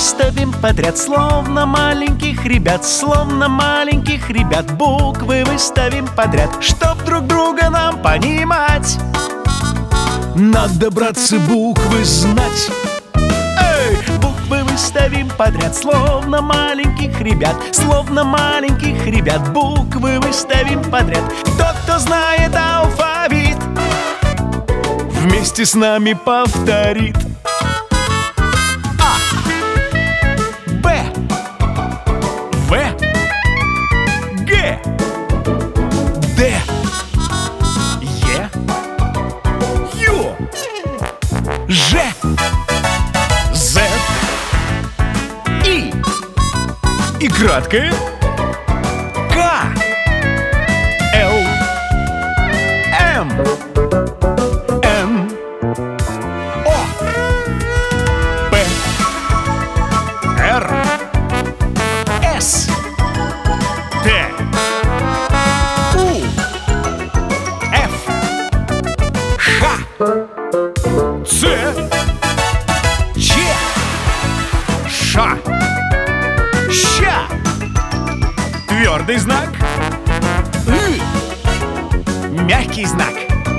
выставим подряд, словно маленьких ребят. Словно маленьких ребят буквы выставим подряд, чтоб друг друга нам понимать. Надо, братцы, буквы знать. Эй! Буквы выставим подряд, словно маленьких ребят. Словно маленьких ребят буквы выставим подряд. Тот, кто знает алфавит, вместе с нами повторит. А, Б, В, Г, Д, Е, Ю, Ж, З, И краткое К, Л, М, Н, О, П, Р, С, Т, У, Ф, Х, Ц, Ч, Ш, Ща. Твердый знак. Мягкий знак.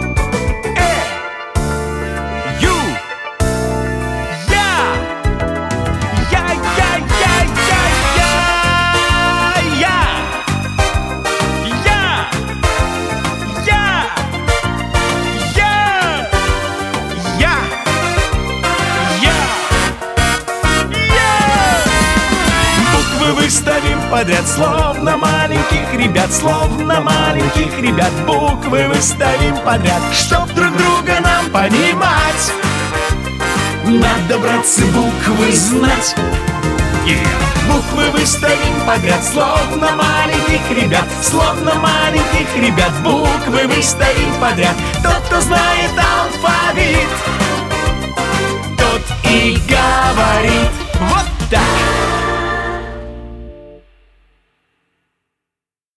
Ю. Я. Я. Выставим подряд, словно маленьких ребят. Словно маленьких ребят буквы выставим подряд, чтоб друг друга нам понимать. Надо, братцы, буквы знать. Буквы выставим подряд, словно маленьких ребят. Словно маленьких ребят буквы выставим подряд. Тот, кто знает алфавит, тот и